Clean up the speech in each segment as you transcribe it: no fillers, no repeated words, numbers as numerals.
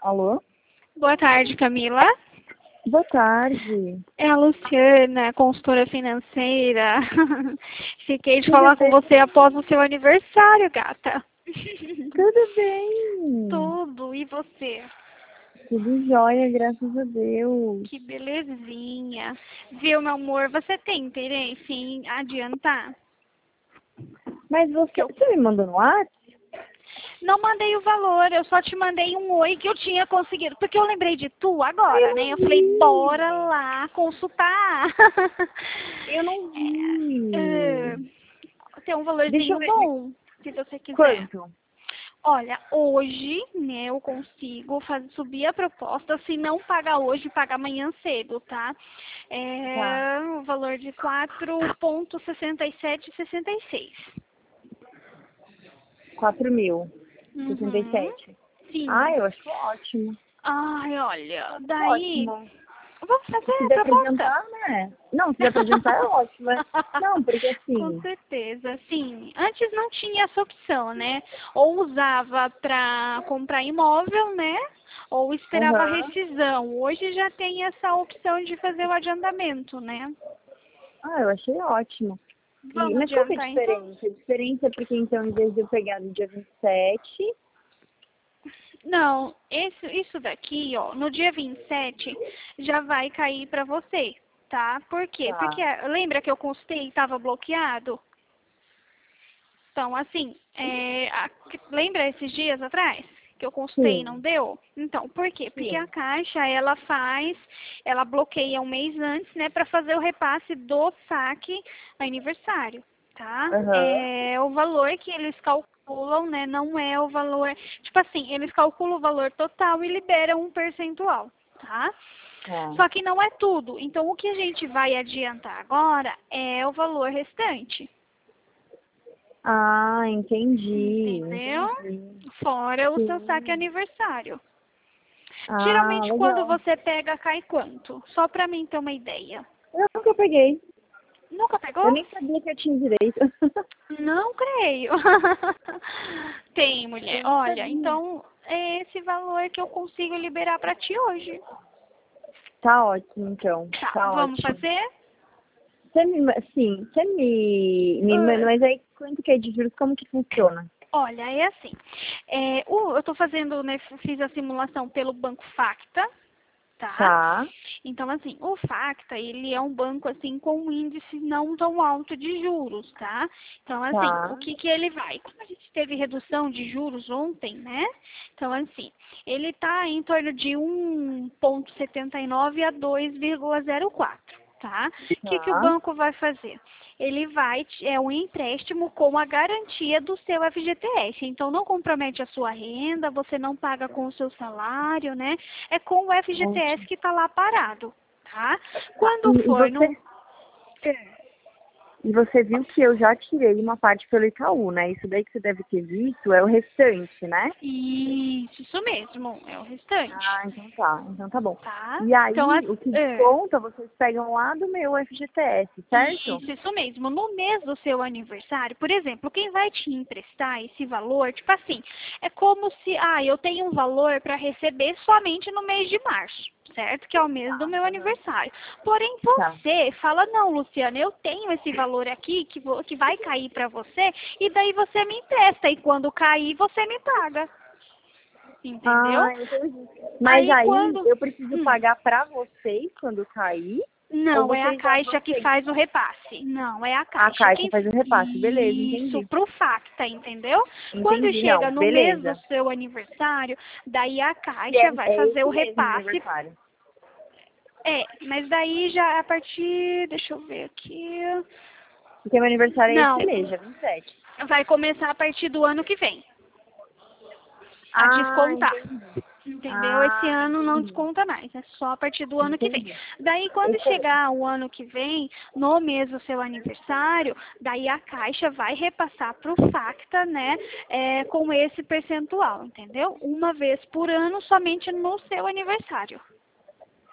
Alô? Boa tarde, Camila. Boa tarde. É a Luciana, consultora financeira. Fiquei de Tudo falar com bem? você após o seu aniversário, gata. Tudo bem? Tudo, e você? Tudo jóia, graças a Deus. Que belezinha. Viu, meu amor, você tem interesse em adiantar? Mas você me mandou no WhatsApp? Não mandei o valor, eu só te mandei um oi que eu tinha conseguido. Porque eu lembrei de tu agora, né? Eu falei, bora lá consultar. Eu não É, vi. tem um Deixa eu valorzinho ver. bom, se você quiser. Quanto? Olha, hoje, né, eu consigo subir a proposta, se não pagar hoje, pagar amanhã cedo, tá? Tá. É o valor de 4,6766. 4.067. Uhum. Sim. Ah, eu acho ótimo. Ai, olha, daí, Ótimo. vamos fazer Se a der pra proposta. adiantar, né? Não, se der pra adiantar é ótimo. Não, porque Com assim... certeza, sim. Antes não tinha essa opção, né? Ou usava para comprar imóvel, né? Ou esperava a Aham. rescisão. Hoje já tem essa opção de fazer o adiantamento, né? Ah, eu achei ótimo. Vamos Mas qual que é a adiantar então? diferença? A diferença é porque, então, em vez de eu pegar no dia 27... Não, isso daqui, ó, no dia 27 já vai cair para você, tá? Por quê? Porque Tá. lembra que eu consultei e estava bloqueado? Então, assim, lembra esses dias atrás que eu consultei e não Sim, deu? Então, por quê? Porque a sim. Caixa, ela bloqueia um mês antes, né, para fazer o repasse do saque aniversário, tá? Aham. É o valor que eles calculam, né, não é o valor, tipo assim, eles calculam o valor total e liberam um percentual, tá? Tá. Só que não é tudo. Então, o que a gente vai adiantar agora é o valor restante. Ah, entendi. Entendeu? Entendi. Fora o seu saque Sim. aniversário. Ah, Geralmente quando legal. você pega, cai quanto? Só pra mim ter uma ideia. Eu nunca peguei. Nunca Eu pegou? nem sabia que eu tinha direito. Não creio. Tem, mulher. Eu não Olha, sabia. então é esse valor que eu consigo liberar pra ti hoje. Tá ótimo, então. Tá, Tá vamos ótimo. fazer? Você me manda, Ah, mas aí quanto que é de juros, como que funciona? olha, é assim. Eu tô fazendo, né, fiz a simulação pelo Banco Facta, tá? Tá, Então, assim, o Facta, ele é um banco, assim, com um índice não tão alto de juros, tá? Então, assim, o tá. que que ele vai? Como a gente teve redução de juros ontem, né? Então, assim, ele tá em torno de 1,79 a 2,04. Tá? O que que o Tá. banco vai fazer? Ele é um empréstimo com a garantia do seu FGTS. Então, não compromete a sua renda, você não paga com o seu salário, né? É com o FGTS Ótimo. que está lá parado, tá? Tá. Quando for no... E você viu que eu já tirei uma parte pelo Itaú, né? Isso daí que você deve ter visto é o restante, né? Isso mesmo, é o restante, Ah, então tá. Então tá bom. tá? E Então, aí, o que desconta, vocês pegam lá do meu FGTS, certo? isso mesmo. No mês do seu aniversário, por exemplo, quem vai te emprestar esse valor, tipo assim, é como se, eu tenho um valor para receber somente no mês de março, certo? Que é o mês do Tá. meu Aham. aniversário. Porém, Tá. você fala, não, Luciana, eu tenho esse valor aqui que vai cair para você, e daí você me empresta, e quando cair, você me paga. Entendeu? Ah, entendi. Mas Aí aí quando... eu preciso pagar pra vocês quando cair? Ou Não, é a vocês já Caixa vão que ter? faz o repasse. Não, é a A Caixa. Caixa faz o repasse. Beleza, Isso, entendi. pro Facta, entendeu? Quando Entendi, chega não. no mês do Beleza. seu aniversário, daí a E Caixa é, vai é fazer o esse mesmo repasse. aniversário. Mas daí já a partir, deixa eu ver aqui. Porque meu aniversário é esse Não, mês, dia 27. vai começar a partir do ano que vem a Ah, descontar. entendi. Entendeu? Esse Ah, ano não entendi. desconta mais, é só a partir do ano que vem. Entendi. Daí, quando Excelente. chegar o ano que vem, no mês do seu aniversário, daí a Caixa vai repassar para o Facta, né, com esse percentual, entendeu? Uma vez por ano, somente no seu aniversário.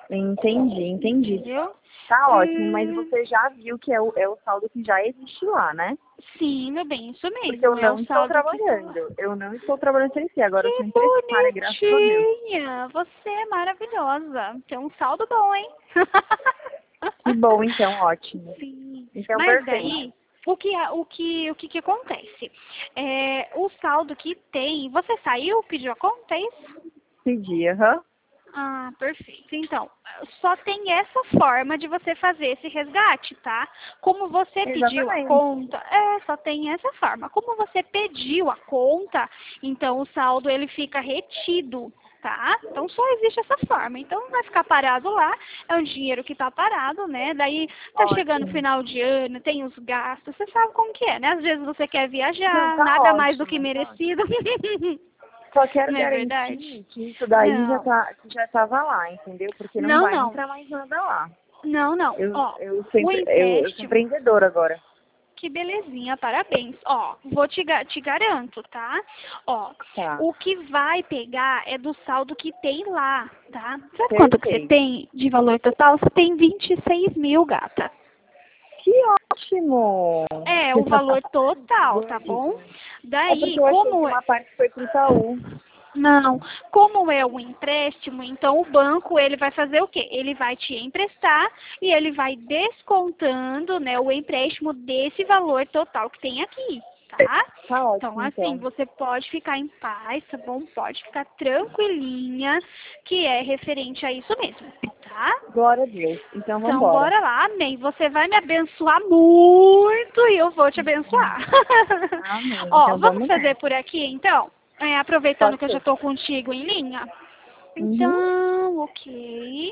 Entendi. Entendeu? Tá ótimo, mas Hum, você já viu que é o saldo que já existe lá, né? sim, meu bem, isso Porque eu mesmo. É o não estou saldo que tá lá. trabalhando. Eu não estou trabalhando sem si. Agora eu Que sou empresária, graças a Deus. bonitinha! Você é maravilhosa. Tem um saldo bom, hein? Que bom, então, ótimo. Sim. Então, Mas perfeito. daí, o que acontece? O saldo que tem, você saiu, pediu a conta, é isso? Pedi, aham. Ah, perfeito. Então, só tem essa forma de você fazer esse resgate, tá? Como você pediu a Exatamente. conta, só tem essa forma. Como você pediu a conta, então o saldo ele fica retido, tá? Então só existe essa forma. Então não vai ficar parado lá, é um dinheiro que tá parado, né? Daí tá chegando o Ótimo. final de ano, tem os gastos, você sabe como que é, né? Às vezes você quer Não, viajar, tá nada mais do que ótimo, tá ótimo. merecido. Só quero Não é verdade? garantir que isso daí Não. que já estava lá, entendeu? Porque não Não, vai não. entrar mais nada lá. Não, não. Eu, Ó, eu, o sempre, eu sou empréstimo, empreendedora agora. que belezinha, parabéns. Ó, te garanto, tá? Ó, Tá, o que vai pegar é do saldo que tem lá, tá? Sabe quanto que você perfeito. tem de valor total? Você tem 26 mil, gata. Que ótimo! É, o valor total, tá bom? Joia. É Daí, porque eu achei que como uma parte foi pro Itaú. não, como é um empréstimo, então o banco ele vai fazer o quê? Ele vai te emprestar e ele vai descontando, né, o empréstimo desse valor total que tem aqui, tá? Tá Então ótimo, assim, então. você pode ficar em paz, tá bom? Pode ficar tranquilinha, que é referente a isso mesmo, tá? Glória a Deus. Então, Então vambora. bora lá, amém. Você vai me abençoar muito e eu vou te abençoar. Amém. Ó, Então, vamos vamos lá. fazer por aqui então? Aproveitando Pode que eu já ser. estou contigo em linha. Uhum. Então, ok.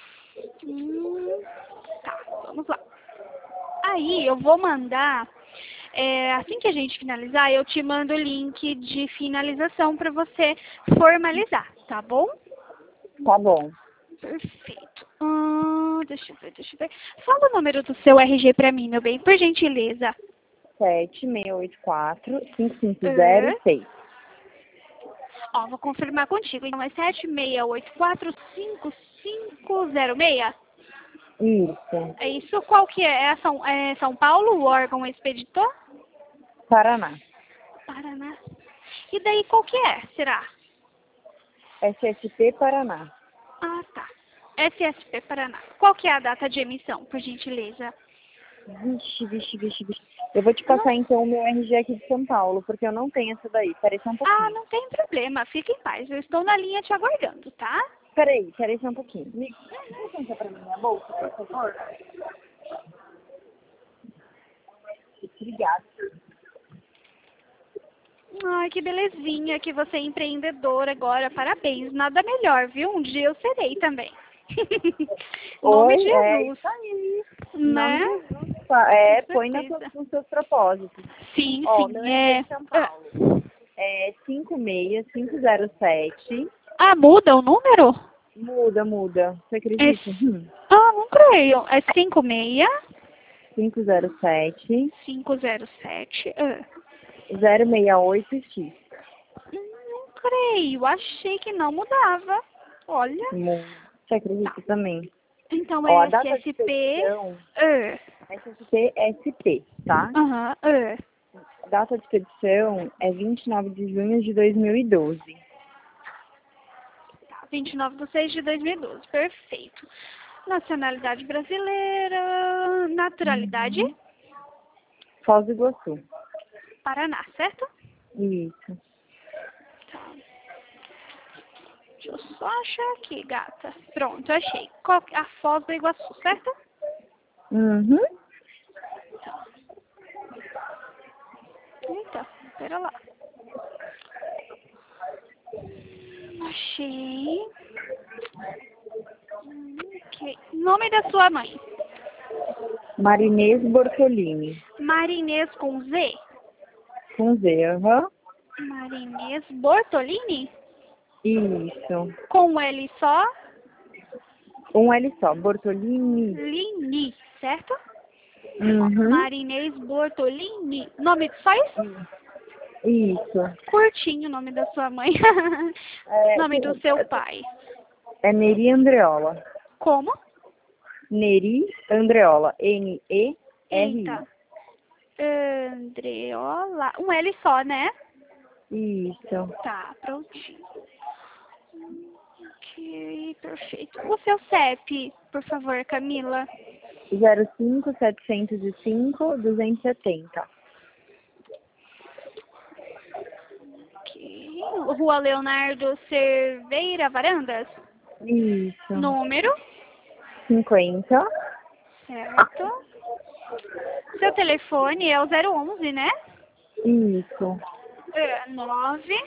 Tá, vamos lá. Aí eu vou mandar, assim que a gente finalizar, eu te mando o link de finalização para você formalizar, tá bom? Tá bom. Perfeito. Deixa eu ver. Fala o número do seu RG para mim, meu bem, por gentileza. 7684-5506. Ó, vou confirmar contigo. Então é 76845506. Isso. É isso? Qual que é? É São Paulo, o órgão expeditor? Paraná. Paraná. E daí qual que é? Será? SSP Paraná. Ah, tá. SSP Paraná. Qual que é a data de emissão, por gentileza? Vixe. Eu vou te passar, então, o meu RG aqui de São Paulo, porque eu não tenho essa daí. Peraí só um Ah, pouquinho. não tem problema. Fique em paz. Eu estou na linha te aguardando, tá? Peraí só um pouquinho. Me licença pra mim, minha bolsa, por favor. Obrigada. Ai, que belezinha que você é empreendedora agora. Parabéns. Nada melhor, viu? Um dia eu serei também. Em nome de Oi, é Jesus, isso aí. Em nome né? de Jesus. Com Põe certeza. nos seus propósitos. Sim, Ó, meu sim. RG de São Paulo é 56507. Muda o número? Muda. Você É... acredita? Não creio. É 56 507 507. 068X. Não creio. Achei que não mudava. Olha. Você Tá. acredita também? Então Ó, a é data de SSP. expedição, SSP-SP, tá? Aham. A data de expedição é 29 de junho de 2012. 29/6/2012. Perfeito. Nacionalidade brasileira. Naturalidade? Foz do Iguaçu. Paraná, certo? Isso. Tá. Deixa eu só achar aqui, gata. Pronto, achei. A Foz do Iguaçu, certo? Uhum. Eita, pera lá. Achei. Ok. Nome da sua mãe? Marinês Bortolini. Marinês com Z? Com Z, aham. Marinês Bortolini? Isso. Com L só? Um L só, Bortolini. Lini, certo? Uhum. Marinês Bortolini. Nome só isso? Isso. Curtinho o nome da sua mãe. Nome do seu pai. É Neri Andreola. Como? Neri Andreola. N-E-R-I. Eita. Andreola. Um L só, né? Isso. Tá, prontinho. Ok, perfeito. O seu CEP, por favor, Camila. 05-705-270. Ok. Rua Leonardo Cerveira Varandas. Isso. Número. 50. Certo. Seu telefone é o 011, né? Isso. 9.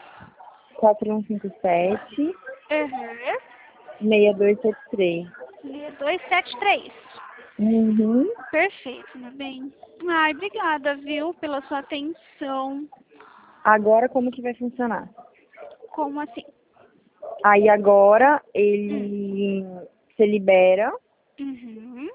4157. Uhum. 6273. 6273. Uhum. Perfeito, meu bem. Ai, obrigada, viu, pela sua atenção. Agora como que vai funcionar? Como assim? Aí agora ele se libera. Uhum.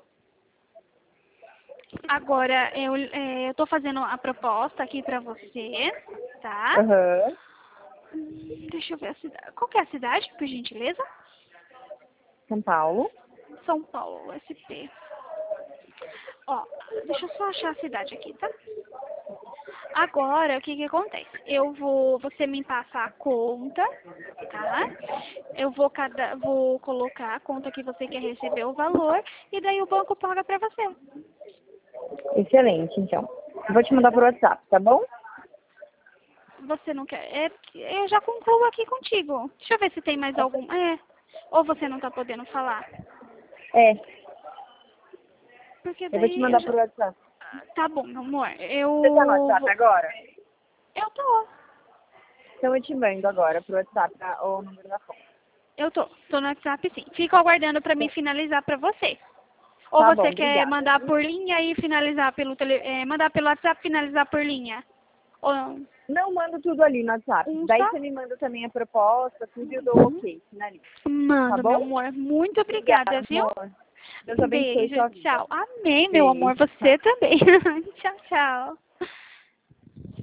Agora, eu tô fazendo a proposta aqui pra você, tá? Aham. Deixa eu ver a cidade. Qual que é a cidade, por gentileza? São Paulo. São Paulo, SP. Ó, deixa eu só achar a cidade aqui, tá? Agora, o que que acontece? Você me passa a conta, tá? Eu vou colocar a conta que você quer receber o valor e daí o banco paga pra você. Excelente, então. Vou te mandar por WhatsApp, tá bom? Você não quer? Eu já concluo aqui contigo. Deixa eu ver se tem mais algum. Ou você não tá podendo falar? É, Porque eu vou te daí eu mandar já... por WhatsApp. Tá bom, meu amor. Você tá no WhatsApp agora? Eu tô. Então eu te mando agora pro WhatsApp o número da conta. Eu tô. Tô no WhatsApp sim. Fico aguardando pra mim finalizar pra você. Ou Tá bom, você quer obrigada. mandar por linha e finalizar mandar pelo WhatsApp e finalizar por linha? Ou não? Não, mando tudo ali no WhatsApp. Daí Só? você me manda também a proposta, tudo e eu dou ok, finalizo. Tá Manda, meu bom? amor. Muito obrigada, Obrigada, viu? amor. Deus abençoe Beijo, sua vida. tchau. Amém, meu amor. Beijo. Você também. Tchau, tchau.